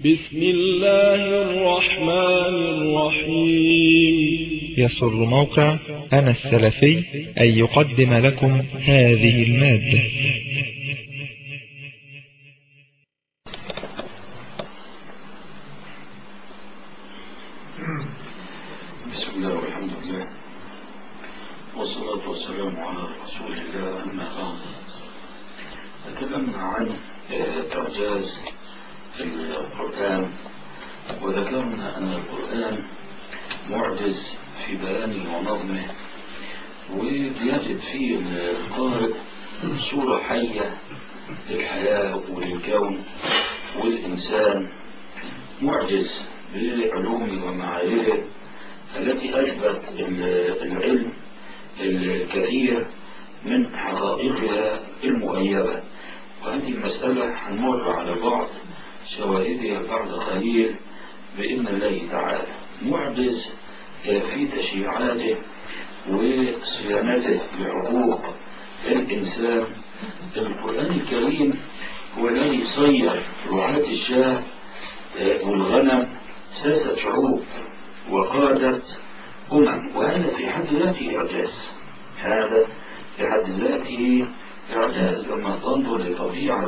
بسم الله الرحمن الرحيم. يسر موقع أنا السلفي أن يقدم لكم هذه المادة. بسم الله والحمد لله والصلاة والسلام على رسول الله. أما بعد، تكلمنا عن إعجاز القرآن، وذكرنا أن القرآن معجز في بيانه ونظمه، ويجد فيه القارئ صورة حية للحياة وللكون والإنسان، معجز بعلومه ومعارفه التي أثبت العلم الكثير من حقائقها المغيبة. وهذه المسألة هنمر على بعض شواهدها بعد قليل بإذن الله تعالى. معجز في تشريعاته وصيانته لحقوق الإنسان. القرآن الكريم هو الذي صير رعاة الشاة والغنم ساسة شعوب وقادت وهذا في حد ذاته إعجاز. هذا في حد ذاته إعجاز لما تنظر لطبيعة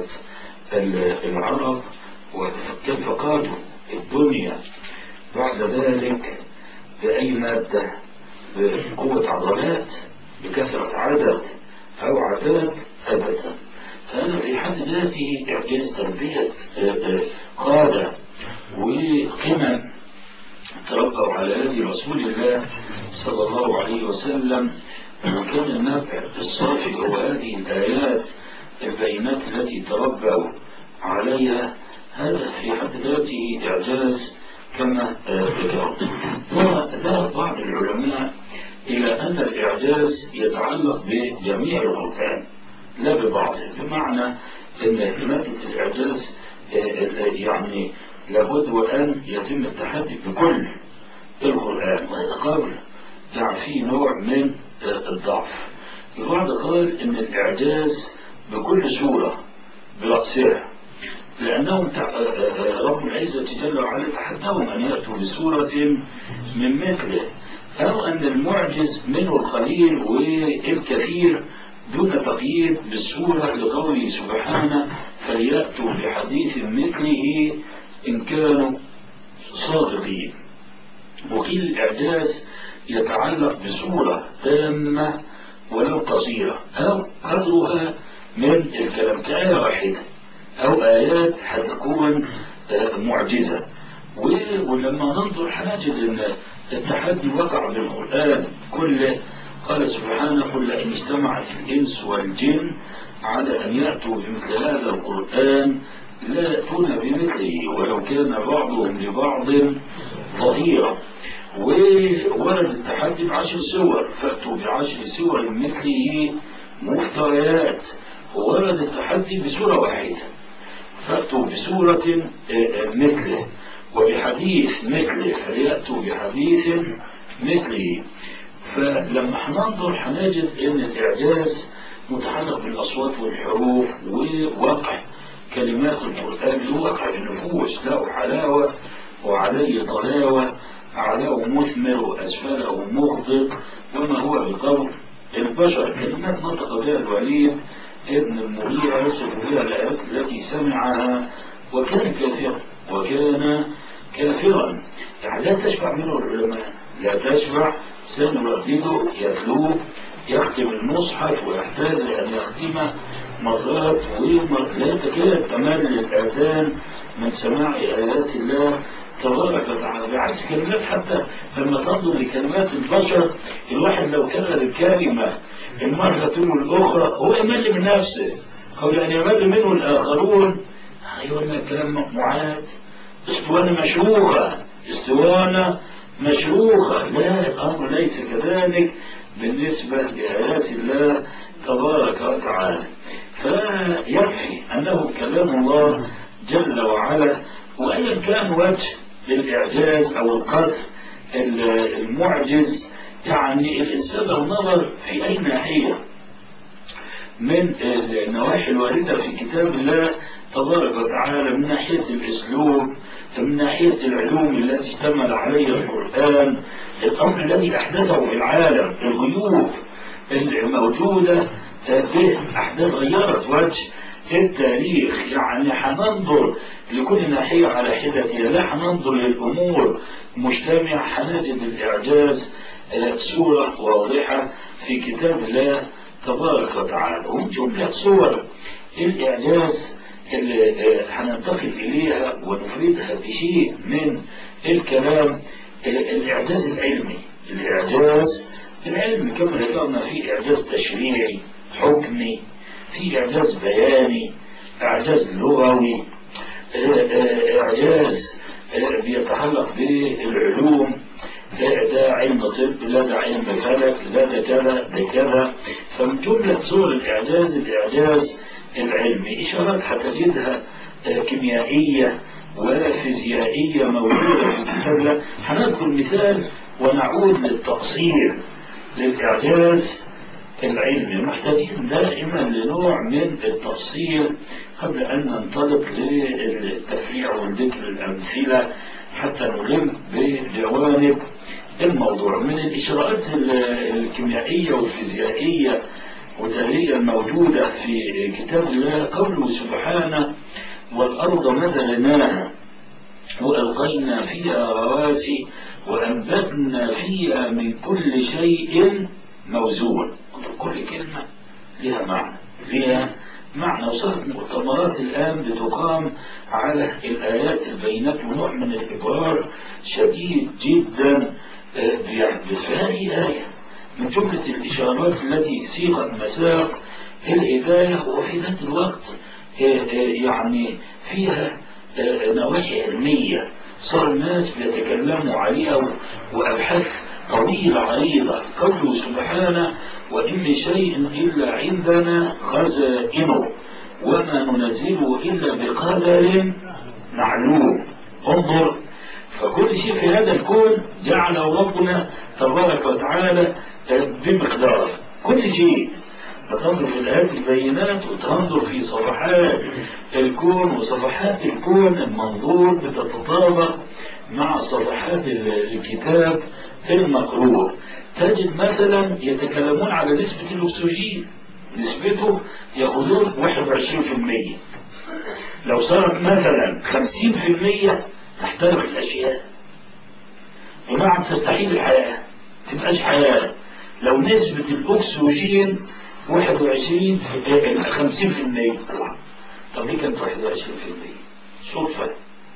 العرب وكيف قادوا الدنيا بعد ذلك بأي مادة، بقوة عضلات، بكثرة عدد أو عدد أبدا. هذا في حد ذاته إعجاز تربية قادة وقمم تربوا على يد رسول الله صلى الله عليه وسلم، وكان النافع الصافي هو هذه الآيات البينات التي تربوا عليها. هذا في حد ذاته إعجاز كما ذكرت. وذهب بعض العلماء إلى أن الإعجاز يتعلق بجميع القرآن لا ببعضه، بمعنى أن مادة الإعجاز يعني لابد وأن يتم التحدي بكل القرآن، وهذا قول يعني فيه نوع من الضعف. البعض قال ان الإعجاز بكل سورة برأسها، لأنهم رب العزة جل وعلا تحداهم أن يأتوا بسورة من مثله، أو أن المعجز منه القليل والكثير دون تقييد بالسورة، لقوله سبحانه فليأتوا بحديث مثله إن كانوا صادقين. وكل الإعجاز يتعلق بسورة تامة ولو قصيرة أو قدرها من الكلام كآية واحدة، أو آيات هتكون معجزة. ولما ننظر حنجد أن التحدي وقع بالقرآن كله. قال سبحانه قل إن اجتمعت الإنس والجن على أن يأتوا بمثل هذا القرآن لا يأتون بمثله ولو كان بعضهم لبعض ظهيرا. وورد التحدي ب10 سور، فأتوا ب10 سور مثله مفتريات. وورد التحدي بسورة واحدة، فأتوا بسورة مثله وبحديث مثله فليأتوا بحديث مثله. فلما حننظر حنجد أن الإعجاز متعلق بالأصوات والحروف ووقع كلمات القرآن له وقع النفوس، له حلاوة وعليه طلاوة، أعلاه مثمر وأسفله مغضب، وما هو بقول البشر. كلمات نطق بها الوليد ابن المغيرة يصف بها الآيات التي سمعها وكان كافرا. يعني لا تشفع منه العلماء، لا تشفع، سنردده يتلوه يختم المصحف ويحتاج أن يختمه مرات لا تكاد تمل الآذان من سماع آيات الله تبارك وتعالى. بعكس كلمات، حتى لما تنظر لكلمات البشر الواحد لو كرر الكلمة المرة والأخرى هو يمل من نفسه، أو يعني يمل منه الآخرون. أيوة كلام معاد، اسطوانة مشروخة. لا، الأمر ليس كذلك بالنسبة لآيات الله تبارك وتعالى. فيكفي أنه كلام الله جل وعلا، وأيا كان وجه للإعجاز أو القدر المعجز. يعني الإنسان لو نظر في أي ناحية من النواحي الواردة في كتاب الله تبارك وتعالى من ناحية الأسلوب، ناحية العلوم التي اشتمل عليها القرآن، الأمر الذي أحدثه في العالم، الغيوب الموجودة به أحداث غيرت وجه التاريخ. يعني حننظر لكل ناحية على حدتها، لا حننظر للأمور مجتمع، حنجد الإعجاز صورة واضحة في كتاب الله تبارك وتعالى. هم جملة صور الإعجاز اللي حننتقل إليها ونفردها بشيء من الكلام. الإعجاز العلمي، الإعجاز العلمي كما ذكرنا، في إعجاز تشريعي حكمي، في إعجاز بياني، إعجاز لغوي، إعجاز بيتعلق بالعلوم، ده علم طب، لا ده علم فلك، لا ده كذا ده كذا. فمن جملة صور الإعجاز الإعجاز العلمي. إشارات حتجدها كيميائية ولا فيزيائية موجودة في الكتاب. هنذكر مثال ونعود للتقصير للإعجاز العلمي. محتاجين دائما لنوع من التفصيل قبل أن ننطلق للتفريع وذكر الأمثلة حتى نلم بجوانب الموضوع. من الإشارات الكيميائية والفيزيائية والتاريخية الموجودة في كتاب الله قوله سبحانه: والأرض مددناها وألقينا فيها رواسي وأنبتنا فيها من كل شيء موزون. كل كلمة لها معنى وصارت مؤتمرات الآن بتقام على الآيات البينات، ونوع من الإبرار شديد جدا بيحدث. فهذه آية من جملة الإشارات التي سيغت مساق الهداية، وفي ذات الوقت يعني فيها نواحي علمية صار الناس بيتكلموا عليها وأبحاث طويلة عريضة. قوله سبحانه: وإن من شيء إلا عندنا خزائنه وما ننزله إلا بقدر معلوم. انظر، فكل شيء في هذا الكون جعله ربنا تبارك وتعالى بمقدار كل شيء. فتنظر في الآيات البينات وتنظر في صفحات الكون، وصفحات الكون المنظور بتتطابق مع صفحات الكتاب المقروء. تجد مثلا يتكلمون على نسبة الأكسجين، نسبته يأخذون 21%. لو صارت مثلا 50% تحترق الأشياء، ونعم تستحيل الحياة، تبقاش حياة. لو نسبة الأكسجين 21 50%، طب ليه كانت 21%؟ صدفة؟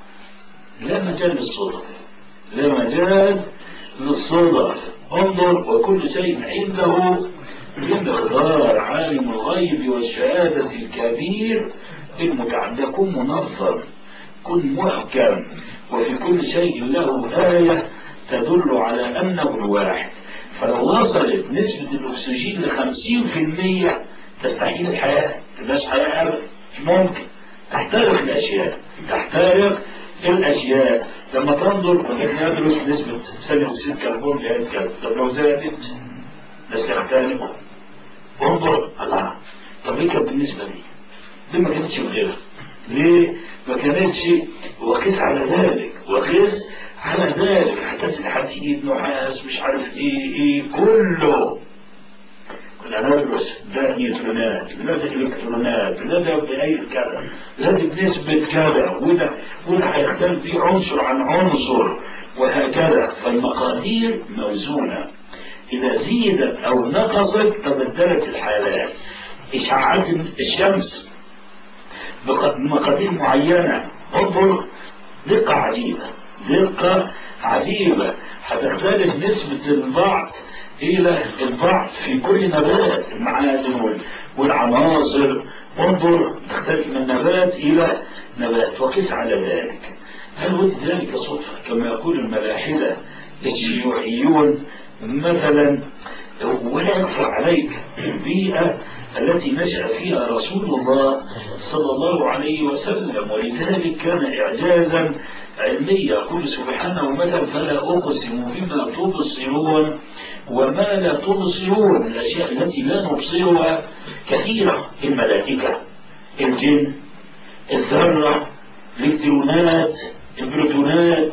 لا مجال للصدف، لا مجال للصدف. انظر: وكل شيء عنده بمقدار، عالم الغيب والشهادة الكبير المتعدى. كن منظم، كن محكم، وفي كل شيء له آية تدل على أنه الواحد. فلو وصلت نسبة الأكسجين ل50% تستحيل الحياة، تبقاش حياة أبدا، مش ممكن. تحترق الأشياء، تحترق الأشياء. لما تنظر ندرس نسبة ثاني أكسيد الكربون لهذا، طب لو زادت ده سيحترق. انظر الله، طب ليه كانت بالنسبة ليه ما كانتش بغيرها؟ ليه ما كانتش؟ وقس على ذلك، وقس على ذلك. حتى الحديد، نحاس، مش عارف ايه كله. كنا ندرس ده نيوترونات، لا ده الكترونات، لا ده بأي كذا، لا ده بنسبة كذا، وده هيختلف فيه عنصر عن عنصر، وهكذا. فالمقادير موزونة، إذا زيدت أو نقصت تبدلت الحالات. إشعاعات الشمس بمقادير معينة، انظر دقة عجيبة، دقة عجيبة. هتختلف نسبة البعض إلى البعض في كل نبات، المعادن والعناصر. انظر تختلف من نبات إلى نبات، وقس على ذلك. هل ود ذلك صدفة كما يقول الملاحدة الشيوعيون مثلا؟ ولا يخفى عليك البيئة التي نشأ فيها رسول الله صلى الله عليه وسلم، ولذلك كان إعجازا علميا. يقول سبحانه مثلا: فلا أقسم بما تبصرون وما لا تبصرون. الأشياء التي لا نبصرها كثيرة: الملائكة، الجن، الذرة، الإلكترونات، البروتونات،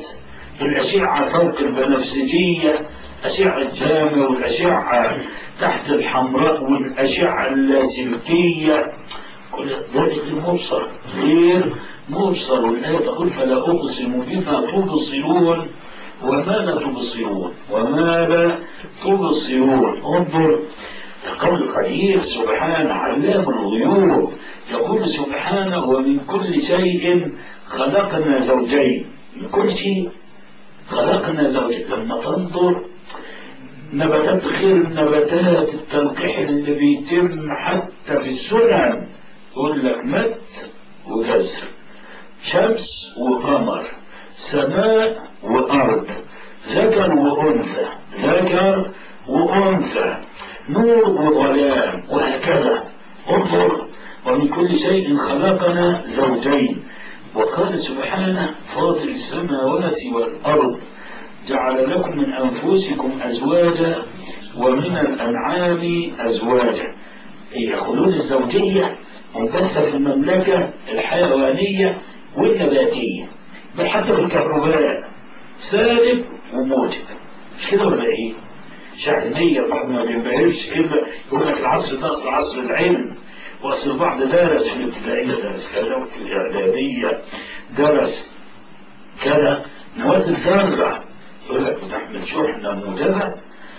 والأشعة فوق البنفسجية، أشعة جامة والأشعة تحت الحمراء والأشعة اللاسلكية، كل ذلك المبصر غير مبصر. والآية تقول فلا أقسم بما تبصرون وما لا تبصرون وما لا تبصرون. انظر القول القدير سبحانه علام الغيوب، يقول سبحانه ومن كل شيء خلقنا زوجين. من كل شيء خلقنا زوجين. لما تنظر نباتات غير النباتات، التلقيح اللي بيتم حتى في السنن يقول لك مد وجزر، شمس وقمر، سماء وأرض، ذكر وأنثى، ذكر وأنثى، نور وظلام، وهكذا. انظر ومن كل شيء خلقنا زوجين. وقال سبحانه فاطر السماوات والأرض جعل لكم من أنفسكم أزواجا ومن الأنعام أزواجا. يقولون الزوجية منتشرة في المملكة الحيوانية والنباتية، بل حتى في الكهرباء سالب وموجب، مش كده ولا ايه؟ شعبية ما بينبهرش كده، يقول لك العصر ده عصر العلم، واصل البعض درس في الابتدائية درس كذا وفي الإعدادية درس كذا. نواة الذرة يقول لك بتحمل شحنة موجبة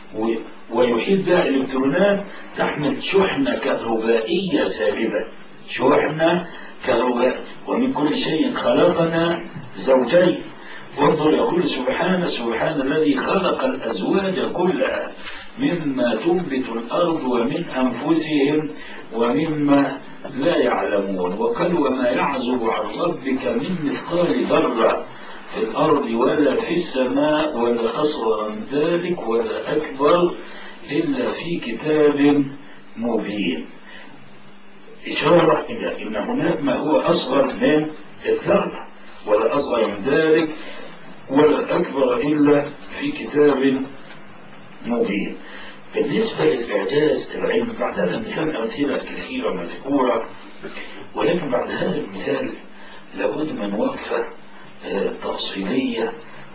ويحيط بها الإلكترونات تحمل شحنة كهربائية سالبة، شحنة كهربائية. ومن كل شيء خلقنا زوجين. وانظر يقول سبحانه سبحان الذي خلق الأزواج كلها مما تنبت الأرض ومن أنفسهم ومما لا يعلمون. وقال وما يعزب عن ربك من مثقال ذرة في الأرض ولا في السماء ولا أصغر من ذلك ولا أكبر إلا في كتاب مبين. إشارة إلى أن هناك ما هو أصغر من الذرة ولا أصغر من ذلك ولا أكبر إلا في كتاب مبين. بالنسبة للإعجاز العلم بعد هذا المثال أمثلة كثيرة مذكورة، ولكن بعد هذا المثال لابد من وقفة تفصيلية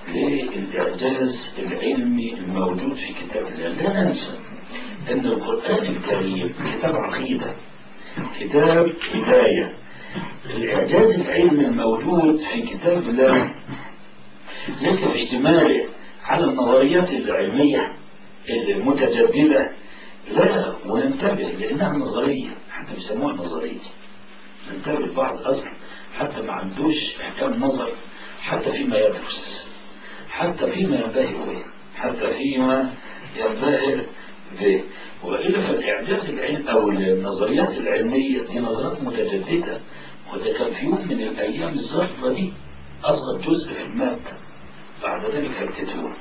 للإعجاز العلمي الموجود في كتاب الله. لا ننسى أن القرآن الكريم كتاب عقيدة، كتاب هداية. الإعجاز العلمي الموجود في كتاب الله ليس في اشتماله على النظريات العلمية المتجددة، لا، وننتبه لأنها نظرية، حتى بيسموها نظرية. ننتبه البعض أصلا حتى ما عندوش احكام نظر، حتى فيما يدرس، حتى فيما ينبهر به، حتى فيما ينبهر به. وإلا فالإعجاز العلمي أو النظريات العلمية دي نظريات متجددة، وده كان في يوم من الأيام الزهرة دي أصغر جزء في المادة، بعد ذلك فلتتون.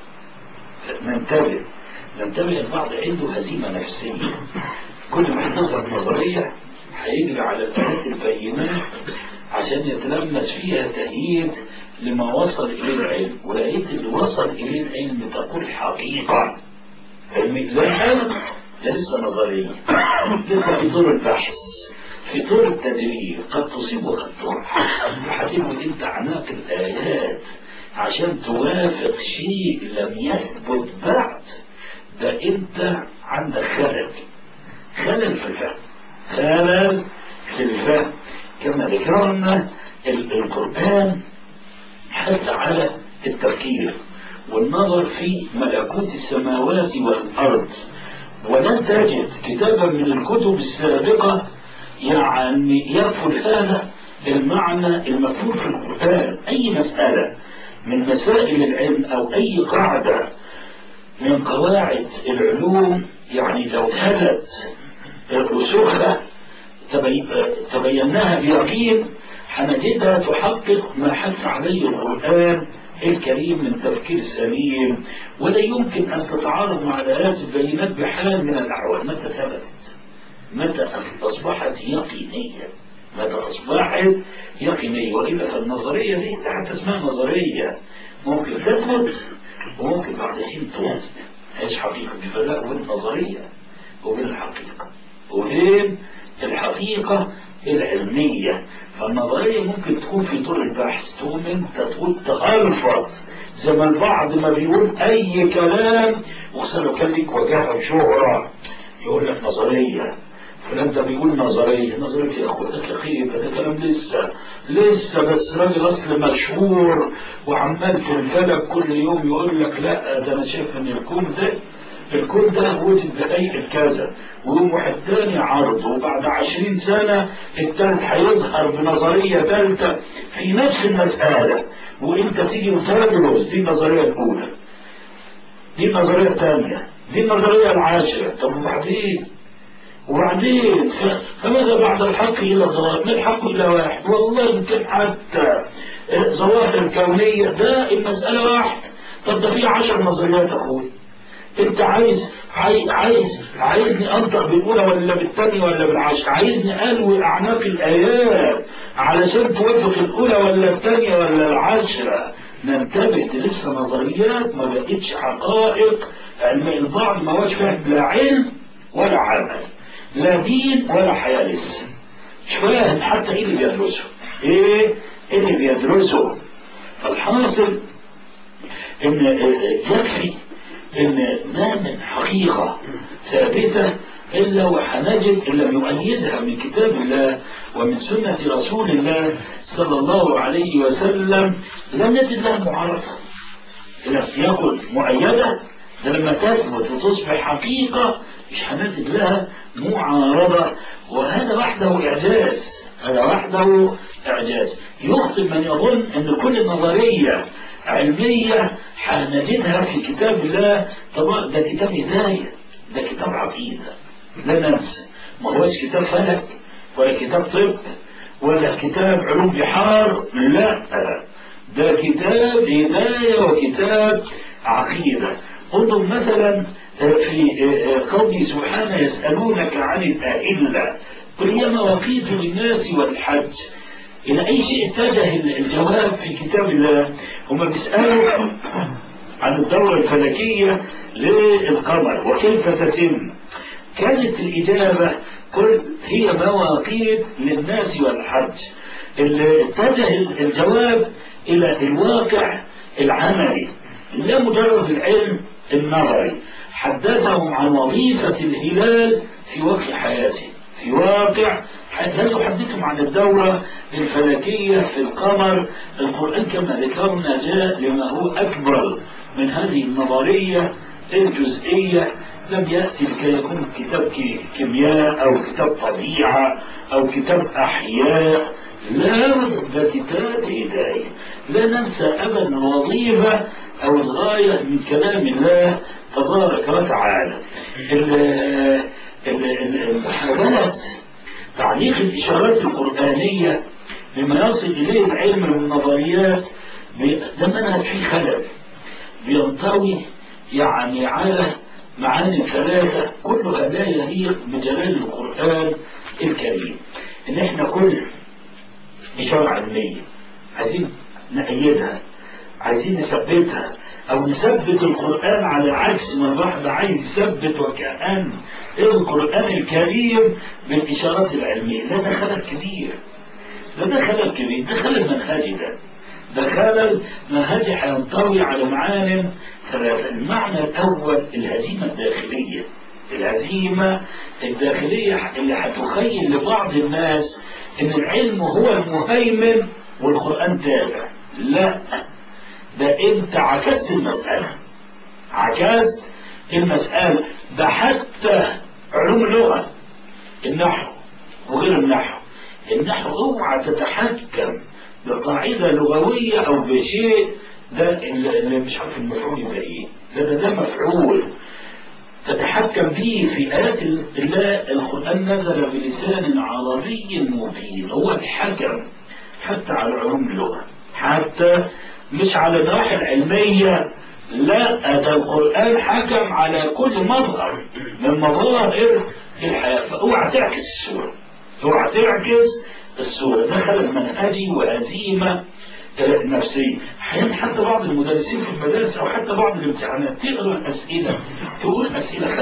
ننتبه البعض عنده هزيمة نفسية، كل ما ينظر نظرية هيجري على الآيات البينات عشان يتلمس فيها تأييد لما وصل إليه العلم. ولقيت اللي وصل إليه العلم تقول حقيقة علمي، لا لسه نظرية، لسه في طور البحث، في طور التدريب، قد تصيب وقد تخطئ. هتبقى انت عناق الآيات عشان توافق شيء لم يثبت بعد، ده انت عندك خلل في الفهم، خلل في الفهم. كما ذكرنا القرآن حث على التفكير والنظر في ملكوت السماوات والأرض، ولن تجد كتابا من الكتب السابقة يعني يرفض هذا المعنى المفهوم في القرآن. أي مسألة من مسائل العلم أو أي قاعدة من قواعد العلوم يعني لو هدت رسوخها تبيناها بيقين هنجدها تحقق ما حث عليه القرآن الكريم من تفكير سليم، ولا يمكن أن تتعارض مع الآيات البينات بحال من الأحوال. متى ثبتت؟ متى أصبحت يقينية؟ متى أصبحت يقينية؟ وإلا فالنظرية دي حتى اسمها نظرية، ممكن تثبت وممكن بعد حين تثبت. ايش حقيقة؟ بفرق بين النظرية وبين الحقيقة وبين الحقيقة العلمية. فالنظرية ممكن تكون في طور البحث، تقوم انت تقول تألفظ زي ما البعض ما بيقول أي كلام، وخصوصا لو كان ليك وجاهة وشهرة يقول لك نظرية، فلان ده بيقول نظرية يا أخوة، ده خيبة، ده كلام لسه بس راجل أصل مشهور وعمال في الفلك كل يوم يقول لك لا ده أنا شايف إن الكون ده وجد بهيئة كذا، ويوم واحد تاني عرضه، وبعد 20 سنة التالت هيظهر بنظرية ثالثة في نفس المسألة، وانت تيجي وتدرس دي النظرية الأولى، دي النظرية الثانية، دي النظرية العاشرة. طب وبعدين فماذا بعد الحق إلى الظواهر؟ ما الحق إلى واحد، والله يمكن حتى ظواهر كونية ده المسألة واحد. طب ده في 10 نظريات أخوي، انت عايزني انطق بالاولى ولا بالثانيه ولا بالعشر؟ عايزني الوي اعناق الايات علشان توافق الاولى ولا الثانيه ولا العشره؟ ننتبه، لسه نظريات ما بقتش حقائق. البعض ما هوش فاهم، لا علم ولا عمل، لا دين ولا حياه، لسه مش فاهم حتى ايه اللي بيدرسه. فالحاصل ان يكفي ان ما من حقيقة ثابتة إلا وحنجد إن لم يؤيدها من كتاب الله ومن سنة رسول الله صلى الله عليه وسلم لم نجد لها معارضة. لم يكن مؤيدة، ده لما تثبت وتصبح حقيقة مش هنجد لها معارضة، وهذا وحده إعجاز. يخطئ من يظن أن كل نظرية علمية هنجدها في كتاب الله. طبعا ده كتاب هداية، ده كتاب عقيدة، لا ننسى، ما هوش كتاب فلك ولا كتاب طب ولا كتاب علوم بحار، لا، ده كتاب هداية وكتاب عقيدة. انظر مثلا في قوله سبحانه يسألونك عن الأهلة قل هي مواقيت للناس والحج. إلى أي شيء اتجه الجواب في كتاب الله؟ هم بيسألوا عن الدورة الفلكية للقمر وكيف تتم. كانت الإجابة قل هي مواقيت للناس والحج. اتجه الجواب إلى الواقع العملي، لا مجرد العلم النظري. حدثهم عن وظيفة الهلال في واقع حياته، في واقع هل يحدثهم عن الدورة الفلكية في القمر. القرآن كما ذكرنا جاء لما هو أكبر من هذه النظرية الجزئية، لم يأتي لكي يكون كتاب كيمياء أو كتاب طبيعة أو كتاب أحياء، لا، ده كتاب هداية. لا ننسى أبدا الوظيفة أو الغاية من كلام الله تبارك وتعالى. المحاولة تعليق الإشارات القرآنية لما يصل إليه العلم من النظريات ده منهج فيه خلل، بينطوي يعني على معاني ثلاثة كلها لا يليق بجلال القرآن الكريم. إن إحنا كل إشارة علمية عايزين نأيدها، عايزين نثبتها، أو نثبت القرآن على عكس ما الواحد عايز يثبت وكأن القرآن الكريم بالإشارات العلمية. ده خلل كبير، ده خلل منهجي، ده خلل منهجي هينطوي على معان ثلاثة. المعنى الأول الهزيمة الداخلية اللي هتخيل لبعض الناس إن العلم هو المهيمن والقرآن تابع. لا، ده انت عكست المسألة. ده حتى علوم اللغة، النحو وغير النحو اوعى تتحكم بقاعدة لغوية او بشيء ده اللي مش عارف المفعول يبقى ايه، ده مفعول تتحكم به في آيات الله. القرآن نزل بلسان عربي مبين، هو الحكم حتى على علوم اللغة، حتى مش على النواحي العلمية، لا، ده القرآن حكم على كل مظهر من مظاهر الحياة. فاوعى تعكس الصورة. ده خلل منهجي وهزيمة نفسية. أحيانا حتى بعض المدرسين في المدارس أو حتى بعض الامتحانات تقرأ الأسئلة تقول أسئلة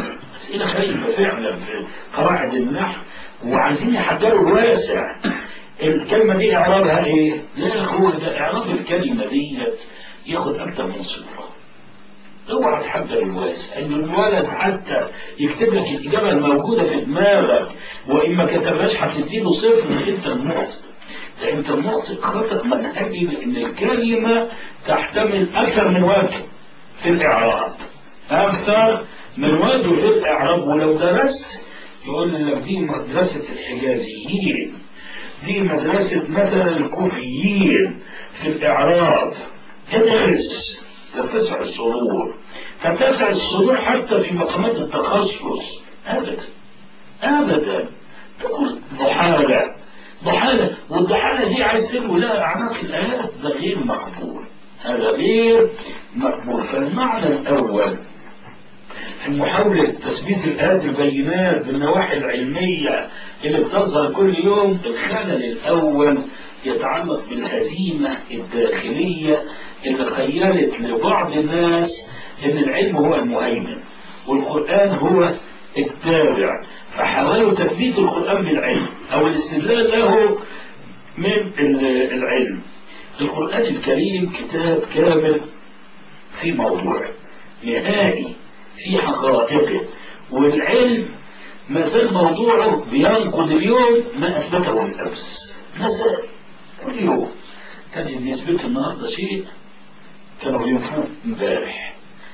خايبة فعلا في قواعد النحو، وعايزين يحضروا الواسع. الكلمة دي إعرابها إيه؟ لا هو ده إعراب الكلمة دي ياخد أكثر من صورة. اوعى تحضر الواسع ان الولد حتى يكتب لك الاجابه الموجوده في دماغك، وان ما كتبهاش هتديله صفر. انت الناطق، انت الناطق خطأ من اجل ان الكلمه تحتمل اكثر من وجه في الاعراب، اكثر من وجه في الاعراب. ولو درست يقول لك دي مدرسه الحجازيين، دي مدرسه مثلا الكوفيين في الاعراب. ادرس تتسع الصدور، تتسع الصدور حتى في مقامات التخصص. ابدا ابدا تقول ضحالة ضحالة، والضحالة دي عايز تقول لها اعناق الايات، ده غير مقبول، هذا غير مقبول. فالمعنى الاول في محاولة تثبيت الآيات البينات بالنواحي العلمية اللي بتظهر كل يوم، الخلل الأول يتعلق بالهزيمة الداخلية اللي خيلت لبعض الناس ان العلم هو المهيمن والقرآن هو التابع، فحاولوا تثبيت القرآن بالعلم او الاستدلال له من العلم. القرآن الكريم كتاب كامل في موضوع نهائي في حقائقه، والعلم ما زال موضوعه بينقض اليوم ما اثبته الامس، ما زال كل يوم تجد يثبت النهارده شيء كانوا بينفوه امبارح.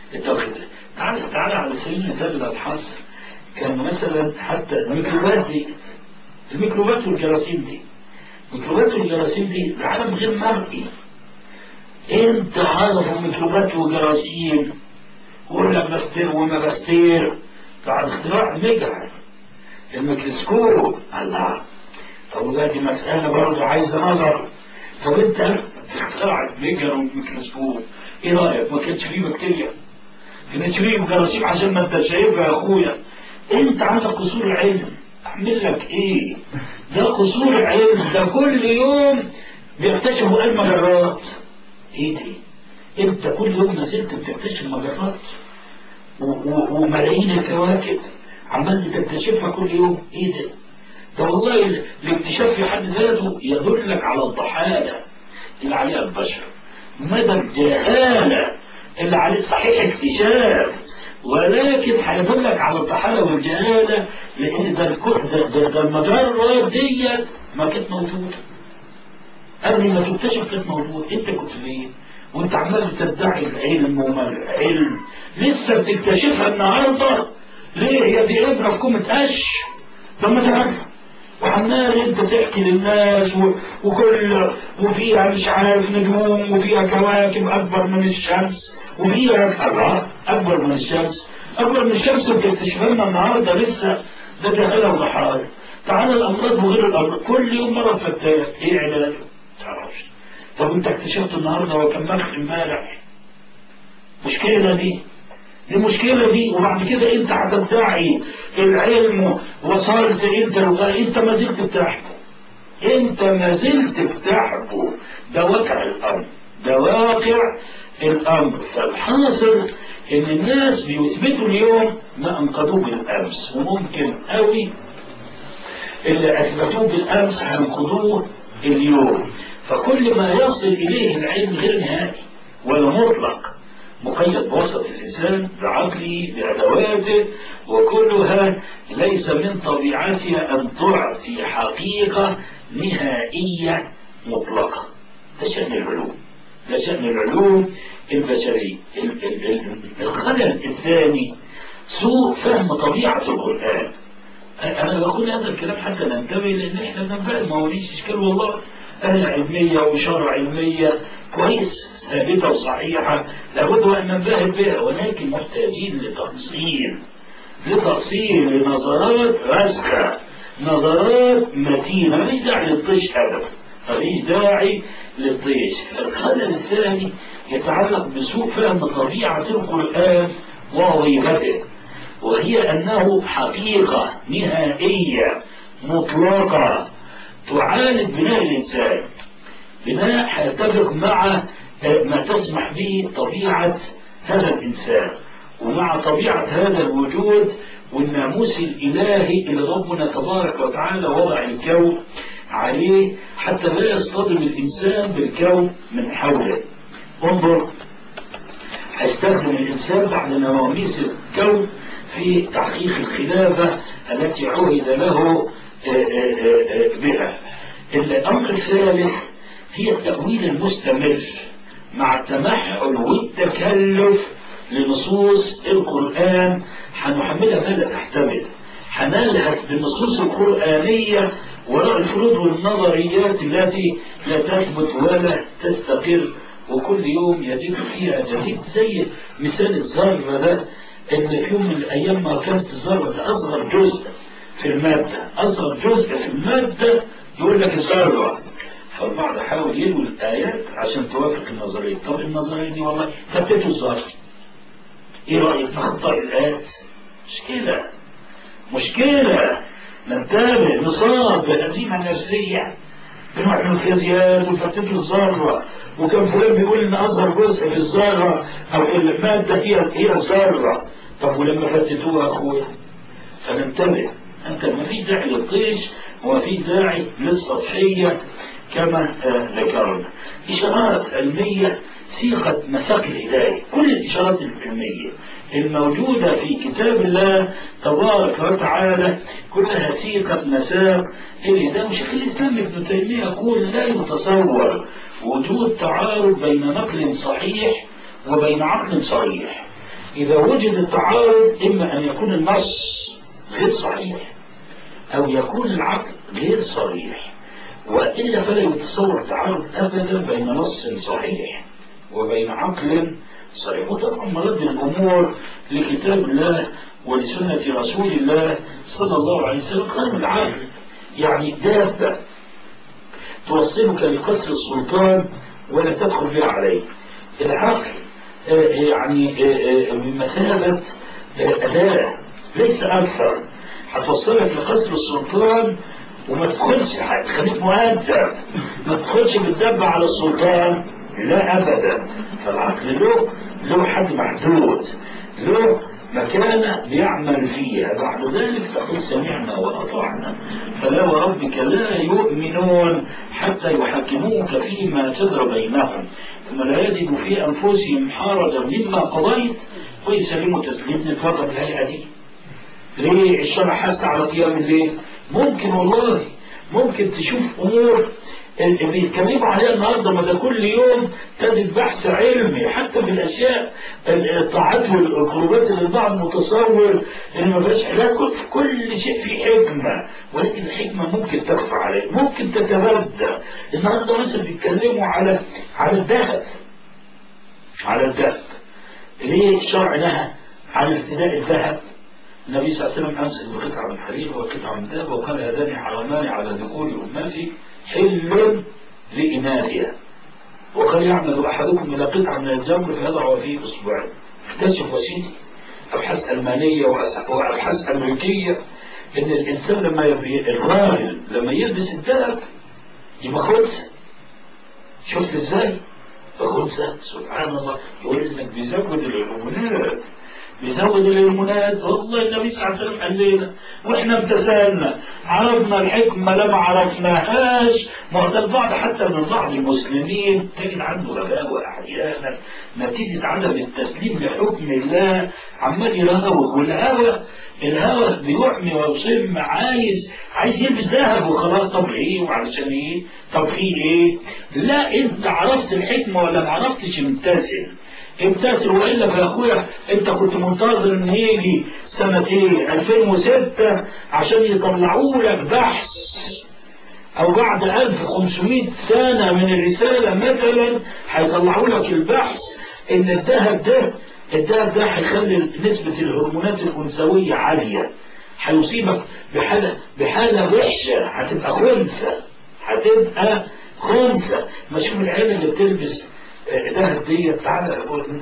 تعال على سبيل المثال الحصر، كان مثلا حتى الميكروبات دي، الميكروبات والجراثيم دي، الميكروبات والجراثيم دي عالم غير مرئي. انت عارف الميكروبات والجراثيم ولا بستير وما بستير بعد اختراع مجعل الميكروسكوب. الله، طب دي مسألة برضه عايزة نظر. طب انت اخترعت مجعل والميكروسكوب، ايه رأيك؟ ما كانش فيه بكتيريا، ما كانش فيه جراثيم عشان ما انت شايفها يا اخويا. انت عندك قصور علم، اعمل لك ايه؟ ده قصور علم، ده كل يوم بيكتشفوا المجرات. ايه دي؟ انت كل يوم ما زلت بتكتشف مجرات وملايين الكواكب عمال تكتشفها كل يوم. ايه ده؟ ده والله الاكتشاف في حد ذاته يدلك على الضحالة اللي عليها البشر، مدى الجهالة اللي عليه. صحيح اكتشاف، ولكن هيدلك على الضحالة والجهالة، لان ده المجرات دي ما كانت موجودة قبل ما تكتشف، كانت موجودة. انت كنت فين؟ وانت عمال بتدعي العلم وما العلم لسه بتكتشفها النهارده. ليه؟ هي دي ابره في كومة قش؟ طب ما تعرف، وعمال انت تحكي للناس وفيها مش عارف نجوم، وفيها كواكب اكبر من الشمس، وفيها اكبر من الشمس، اكبر من الشمس بتكتشفها لنا النهارده لسه. ده جهاله وضحايا. تعالى الامراض وغير الامراض، كل يوم مرض فتاك، ايه علاجه؟ ما تعرفش. طب انت اكتشفت النهارده وكان ملح امبارح، مشكلة دي المشكلة دي. وبعد كده انت هتدعي العلم وصلت انت ما زلت بتحبه، انت ما زلت بتحبه. ده واقع الامر، ده واقع الامر. فالحاصل ان الناس بيثبتوا اليوم ما انقذوه بالامس، وممكن قوي اللي اثبتوه بالامس هينقذوه اليوم. فكل ما يصل اليه العلم غير نهائي ولا مطلق، مقيد بوسط الإنسان بعقله بأدواته، وكلها ليس من طبيعتها أن تعطي حقيقة نهائية مطلقة. ده شأن العلوم، ده شأن العلوم البشرية. الخلل الثاني سوء فهم طبيعة القرآن. أنا بقول هذا الكلام حتى ننتبه، لأن إحنا ننبه، ما وليش إشكال والله. أهل علمية وشرع علمية كويس ثابتة وصحيحة لابد أن ننبهر بها، ولكن محتاجين لتأصيل لنظرات راسخة، نظرات متينة. ماليش داعي للطيش أبدا، ماليش داعي للطيش. الخلل الثاني يتعلق بسوء فهم طبيعة القرآن ووظيفته، وهي أنه حقيقة نهائية مطلقة تعالج بناء الإنسان، بناء هيتفق مع ما تسمح به طبيعة هذا الإنسان ومع طبيعة هذا الوجود والناموس الإلهي اللي ربنا تبارك وتعالى وضع الكون عليه حتى لا يصطدم الإنسان بالكون من حوله. انظر، هيستخدم الإنسان بعد نواميس الكون في تحقيق الخلافة التي عهد له بها. الأمر الثالث هي التأويل المستمر مع التمحل والتكلف لنصوص القرآن. هنحملها ما لا تحتمل، هنلهث بالنصوص القرآنية وراء الفروض والنظريات التي لا تثبت ولا تستقر، وكل يوم يزيد فيها جديد. زي مثال الذرة ده، ان في يوم من الايام ما كانت الذرة اصغر جزء في المادة، اصغر جزء في المادة يقول لك الذرة، فالبعض حاول يلوي الآيات عشان توافق النظرية. طب النظرية دي والله فتتوا الذرة، ايه رأيك نخطأ الآيات؟ مشكلة ننتبه، نصاب بهزيمة نفسية، بنروح من الفيزياء ونفتت الذرة، وكان فلان بيقول ان اصغر جزء في الذرة او المادة هي الذرة. طب ولما فتتوها اخويا؟ فننتبه، انت ما فيش داعي للطيش وما فيش داعي للسطحية كما ذكرنا. اشارات علمية صيغة مساق الهداية. كل الاشارات العلمية الموجودة في كتاب الله تبارك وتعالى كلها صيغة مساق الهداية. وشيخ الإسلام ابن تيمية يقول لا يتصور وجود تعارض بين نقل صحيح وبين عقل صحيح. إذا وجد التعارض إما أن يكون النص غير صحيح أو يكون العقل غير صريح، وإلا فلا يتصور تعارض أبدا بين نص صحيح وبين عقل صحيح. وطبعا مرد الأمور لكتاب الله ولسنة رسول الله صلى الله عليه وسلم. قال العقل يعني دابة توصلك لقصر السلطان ولا تدخل بها عليه. العقل يعني بمثابة أداة ليس أكثر، هتوصلك لقصر السلطان وما تدخلش، خليك مؤدب، ما تدخلش بالدبة على السلطان، لا أبدا. فالعقل له حد محدود، له مكانة بيعمل فيها، بعد ذلك تقول سمعنا وأطعنا. فلا وربك لا يؤمنون حتى يحكموك فيما شجر بينهم ثم لا يجدوا في أنفسهم حرجا مما قضيت ويسلموا تسليم. نتفرج الهيئة دي ليه؟ الشرع حاسة على قيام الليل. ممكن والله ممكن تشوف أمور اللي بيتكلموا عليها النهارده، ما ده كل يوم تجد بحث علمي حتى في الاشياء الطاعات والقربات اللي البعض متصور ان ما بقاش علاج. كل شيء فيه حكمه، ولكن الحكمه ممكن تخفى عليك، ممكن تتبدى. النهارده مثلا بيتكلموا على الذهب، ليه الشرع نهى عن ارتداء الذهب؟ النبي صلى الله عليه وسلم امسك بقطعه من حرير وقطعه من ذهب وقال هذان حرامان على ذكور امتي حل لإناثها، وقال يعمل أحدكم إلى قطعة من الجمر فيضع فيه إصبعين. اكتشف وسيلة أبحاث ألمانية وأبحاث أمريكية إن الإنسان الراجل لما يلبس الذهب يبقى خنثى. شفت إزاي؟ خنثى سبحان الله. يقول لك بيزود الهرمونات. والله النبي صلى الله عليه وسلم قال لنا واحنا امتثلنا، عرفنا الحكمه لما عرفناهاش. ما ده البعض حتى من بعض المسلمين تجد عنده غباوه احيانا نتيجه عدم التسليم لحكم الله، عمال يراوغ. والهوى بيعمي ويصم، عايز يلبس ذهب وخلاص. طب ايه وعلشان ايه؟ طب في ايه؟ لا، انت عرفت الحكمه ولا ما عرفتش؟ امتثل. والا يا اخويا انت كنت منتظر ان يجي سنه 2006 عشان يطلعوا لك بحث، او بعد 1500 سنه من الرساله مثلا هيطلعوا لك البحث ان الذهب ده هيخلي نسبه الهرمونات الانثويه عاليه، هيصيبك بحاله وحشه، هتبقى خنثى. ما شوف العيال اللي بتلبس ذهب ديت، تعالى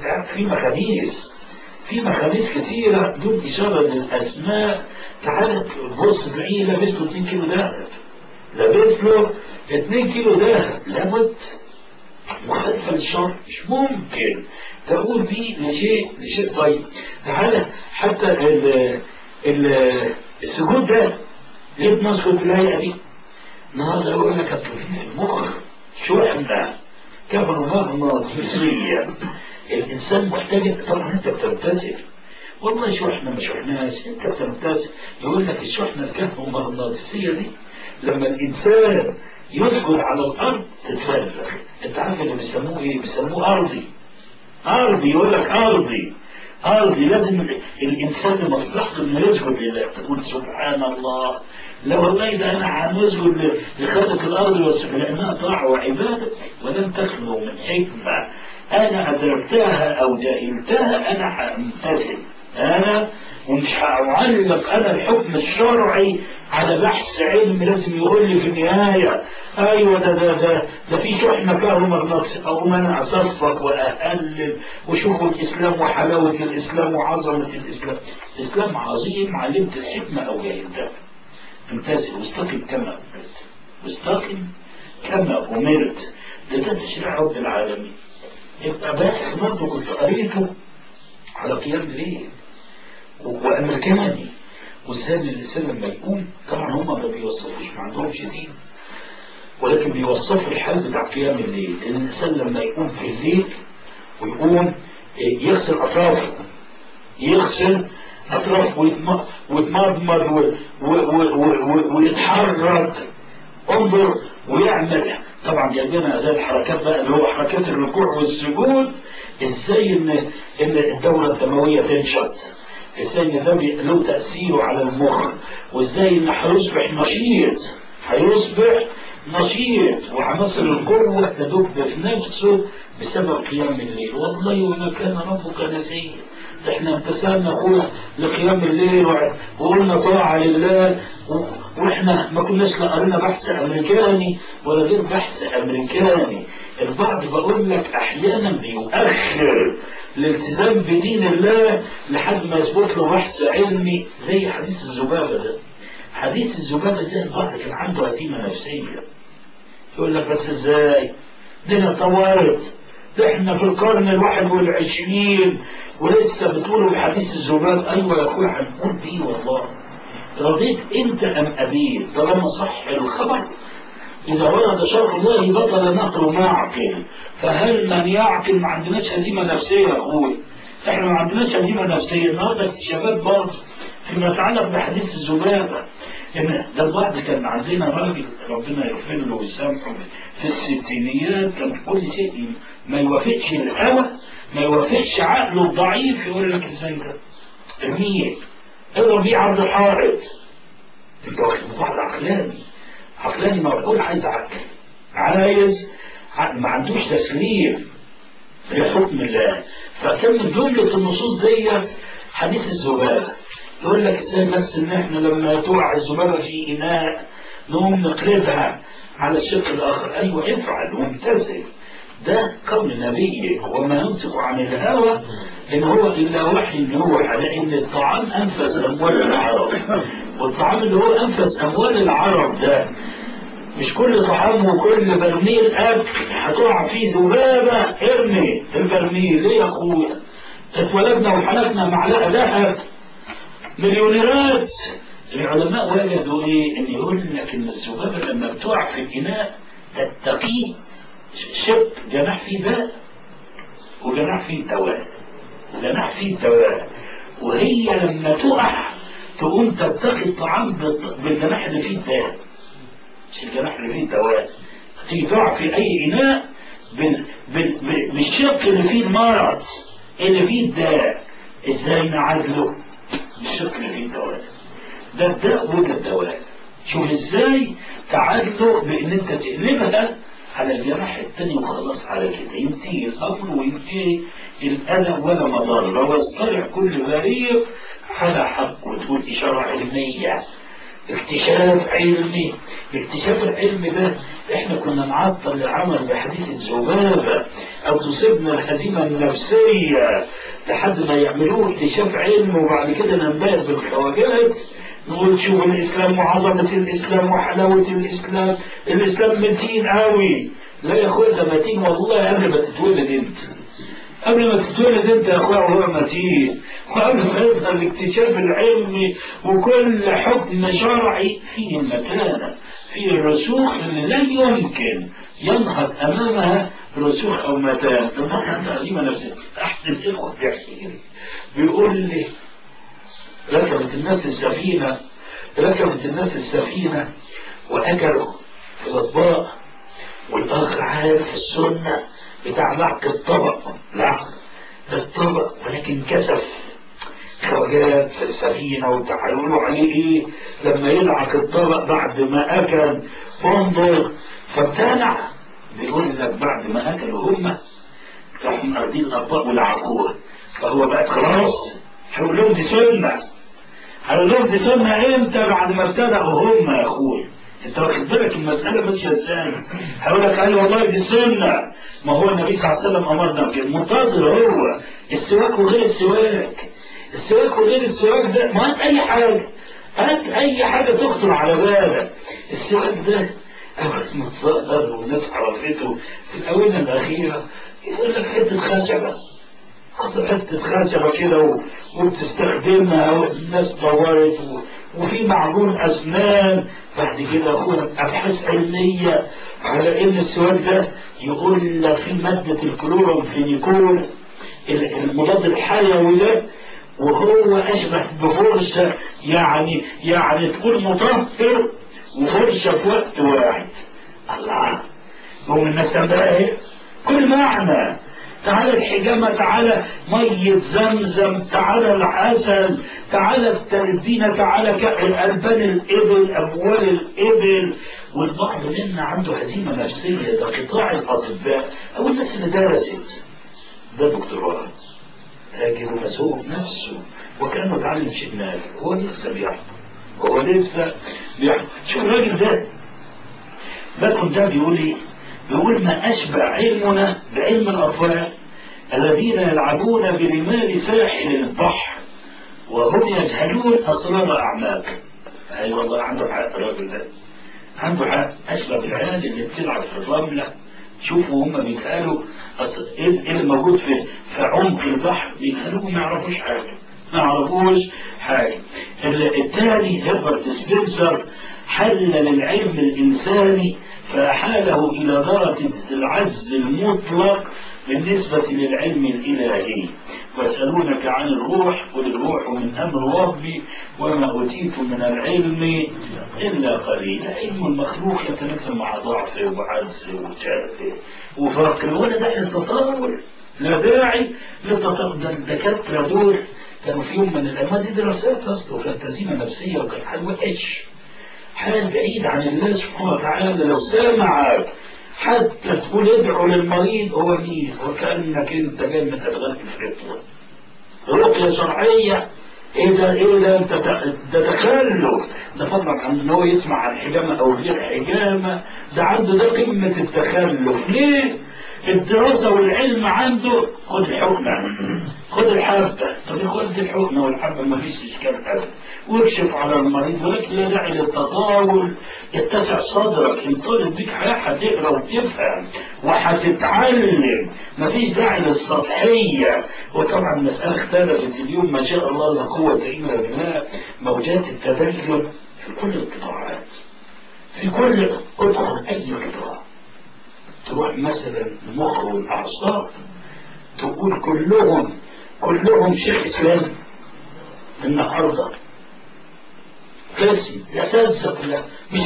في مخابيث كثيرة دون إشارة للأسماء. تعالى بص تلاقيه لابس له 2 كيلو ذهب، لابس له 2 كيلو ذهب، لابد مخالفة للشرع. مش ممكن تقول بيه لشيء طيب. تعالى حتى السجود ده ليه بنسجد بالهيئة دي؟ النهارده يقول لك في المخ شحنة كهرومغناطيسية، الإنسان محتاج. طبعا أنت بتمتثل، والله شحنة ما شحناش، أنت بتمتثل. يقول لك الشحنة الكهرومغناطيسية دي لما الإنسان يسجد على الأرض تتفرغ. أنت عارف اللي بيسموه إيه؟ بيسموه أرضي. أرضي، يقول لك أرضي أرضي. لازم الإنسان لمصلحته إنه يسجد لله. تقول سبحان الله، لا والله ده أنا هنسجد لخالق الأرض لأنها طاعة وعبادة ولم تخلو من حكمة أنا أدركتها أو جاهلتها. أنا همتثل أنا، ومش هعلق أنا الحكم الشرعي على بحث علمي لازم يقول لي في النهاية أيوة ده في شحنة كهرومغناطيسية، أو ما أنا أصفق وأقلل وشوفوا الإسلام وحلاوة الإسلام وعظمة الإسلام. الإسلام عظيم، علمت الحكمة أو جاهلتها. امتثل واستقم كما أمرت، واستقم كما أمرت. ده تشريع رب العالمين. يبقى بس برضه كنت قريته على قيام الليل وأمريكاني، وازاي الإنسان لما يقوم، طبعا هم ما بيوصفوش، ما عندهمش دين، ولكن بيوصفوا الحال بتاع قيام الليل. الإنسان لما يقوم في الليل ويقوم يغسل أطرافه، يغسل أطرافه ويتمضمض ويتحرك، انظر ويعمل. طبعا جايبينها زي الحركات بقى اللي هو حركات الركوع والسجود، ازاي ان الدورة الدموية تنشط، ازاي ان ده له تأثيره على المخ، وازاي ان هيصبح نشيط، هيصبح نشيط وعناصر القوة تدب في نفسه بسبب قيام الليل. والله وما كان ربك نسيا، احنا امتثلنا اخويا لقيام الليل وقلنا طاعة لله، واحنا ما كناش لا قرينا بحث امريكاني ولا غير بحث امريكاني. البعض بقول لك احيانا بيؤخر الالتزام بدين الله لحد ما يثبت له بحث علمي، زي حديث الذبابة ده. حديث الذبابة ده البعض كان عنده هزيمة نفسية، يقول لك بس ازاي دينا طورت، ده احنا في القرن 21 ولسه بتقولوا بحديث الذباب. ايوه يا اخويا هنقول بيه والله. رضيت انت ام ابيت طالما صح الخبر. اذا ورد شرع الله بطل نقل معقل، فهل من يعقل؟ ما عندناش هزيمه نفسيه يا اخويا، احنا ما عندناش هزيمه نفسيه. النهارده اكتشافات برضه فيما يتعلق بحديث الذبابه. ان ده البعض كان عندنا راجل ربنا يغفر له ويسامحه في الستينيات، كان كل شيء ما يوافقش الهوى، ما يوافقش عقله الضعيف، يقول لك ازاي ده ارميه، اضرب بيه عرض الحائط. انت واخد بعض عقلاني مرعوب، عايز عقل، ما عندوش تسليم لحكم الله. فكان من جملة النصوص دي حديث الذبابة. يقول لك ازاي بس ان احنا لما تقع الذبابة في اناء نقوم نقلبها على الشق الاخر. ايوه افعل وامتثل، ده قول نبي وما ينطق عن الهوى ان هو الا وحي يوحى. لان الطعام انفس اموال العرب، والطعام اللي هو انفس اموال العرب ده مش كل طعام وكل برميل اكل هتقع فيه ذبابه ارمي البرميل. ليه يا اخويا؟ اتولدنا وحلفنا معلقه ذهب مليونيرات. العلماء وجدوا ايه؟ ان يقول لك ان الذبابه لما بتقع في الاناء تتقيه شق جناح فيه داء وجناح فيه دواء، وجناح فيه دواء، وهي لما تقع تقوم تتقي الطعام بالجناح اللي فيه داء، مش الجناح اللي فيه دواء. تيجي تقع في اي اناء بالشق اللي فيه المرض اللي فيه الداء، ازاي نعزله؟ بالشق اللي فيه الدواء. ده الداء وده الدواء. شوف ازاي تعزله بان انت تقلبها على الجناح الثاني وخلاص. على كده ينتهي الامر وينتهي الالم ولا مضره، ويصطلح كل غريب على حق. وتقول اشاره علميه، اكتشاف علمي. الاكتشاف العلمي ده احنا كنا نعطل العمل بحديث الذبابه او تصيبنا الهزيمه النفسيه لحد ما يعملوه اكتشاف علمي، وبعد كده ننبهر بالخواجات نقول شوف الاسلام وعظمه الاسلام وحلاوه الاسلام، الاسلام متين قوي. لا يا اخويا ده متين والله قبل ما تتولد انت، قبل ما تتولد انت يا اخويا وهو متين، وقبل ما يبقى الاكتشاف العلمي وكل حكم شرعي فيه المتانه، في الرسوخ اللي لا يمكن ينهض أمامها رسوخ أو متان. المرأة تعليم نفسها. أحد الإخوة بيحكي لي بيقول لي ركبت الناس السفينة وأكلوا في الأطباق، والآخر عارف السنة بتاع لعق الطبق، ولكن كسف خواجات في السفينة وتحاولوا عليه إيه لما يلعق الطبق بعد ما أكل، انظر فامتنع. بيقول لك بعد ما أكلوا هم راحوا مقردين الأطباق ولعقوها، فهو بقى خلاص هيقول لهم دي سنة امتى؟ بعد ما ابتدأوا هم يا اخوي. انت واخد بالك المسألة ماشية ازاي؟ هقول لك قال والله دي سنة، ما هو النبي صلى الله عليه وسلم امرنا بكده. منتظر هو السواك وغير السواك ده، ما هات اي حاجة تخطر على بالك. السواك ده اول ما تصدر والناس عرفته في الاونة الاخيرة يقول لك حتة خشبة كده وبتستخدمها والناس طورت وفي معجون أسنان. بعد كده أخونا أبحاث علمية على إن السواك ده يقول لك في مادة الكلورامفينيكول المضاد الحيوي ده، وهو أشبه بفرشة، يعني تقول مطهر وفرشة في وقت واحد. الله، هم الناس بقى إيه؟ كل معنى. تعالى الحجامة، تعالى مية زمزم، تعالى العسل، تعالى التلبينة، تعالى ألبان الإبل، أموال الإبل. والبعض منا عنده هزيمة نفسية، ده قطاع الأطباء أو الناس اللي درست ده دكتوراه لكن مسؤول نفسه وكأنه تعلم شيء نافع، هو لسه بيحضر. شوف الراجل ده كنت بيقول ايه؟ بيقول ما أشبع علمنا بعلم الأطفال الذين يلعبون برمال ساحل البحر وهم يجهلون أسرار أعماق. أي والله عنده حق الراجل ده، عنده حق. أشبه بالعيال اللي بتلعب في الرملة، شوفوا هم بيتقالوا إيه اللي موجود في عمق البحر، بيتقالوا ما يعرفوش حاجة. الثاني هيربرت سبنسر حلل العلم الإنساني فأحاله إلى درجة العجز المطلق بالنسبة للعلم الإلهي. ويسألونك عن الروح، قل الروح من أمر ربي وما أوتيتم من العلم إلا قليلا. علم المخلوق يتناسب مع ضعفه وعجزه وشرفه وفقره، ولا داعي للتطاول، لا داعي للتطاول. الدكاترة دول كانوا في يوم من الأيام، دي دراسات أصله وكانت هزيمة نفسية وكان حال وحش، حال بعيد عن الله سبحانه وتعالى. لو سامعك حتى تقول ادعوا للمريض، هو مين؟ وكأنك انت جاي من أدغال الفطرة. رقية شرعية، ايه ده انت ده تخلف، ده فضلا عن ان هو يسمع عن حجامة او غير حجامة، ده عنده ده قمة التخلف. ليه؟ الدراسة والعلم عنده خد الحقنة، خد الحبة. طب خد الحقنة والحبة ما فيش اشكال ابدا، واكشف على المريض، ولكن لا داعي للتطاول. اتسع صدرك، انطلق بيك حياة، هتقرا وتفهم وهتتعلم، مفيش داعي للسطحية. وطبعا المسألة اختلفت اليوم ما شاء الله لا قوة إلا بالله، موجات التدين في كل القطاعات، في كل ادخل أي قطاع، تروح مثلا المخ والأعصاب تقول كلهم شيخ إسلام النهارده كاسي الأساتذة، لا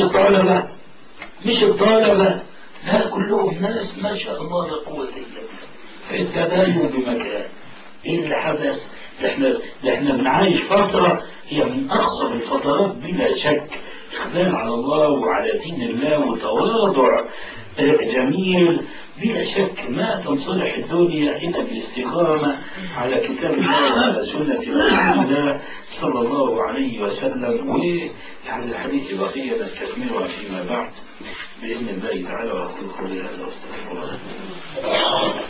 مش الطلبة، لا كلهم ناس ما شاء الله لا قوة إلا بالله في التدين بمكان. إيه اللي حدث؟ احنا بنعيش فترة هي من أخصب الفترات بلا شك، إقبال على الله وعلى دين الله وتواضع جميل بلا شك. ما تنصلح الدنيا إلا بالاستقامة على كتاب الله وعلى سنة رسول الله صلى الله عليه وسلم. ويعني الحديث بقية نستكملها فيما بعد بإذن الله تعالى. وأقول قولي هذا واستغفر الله.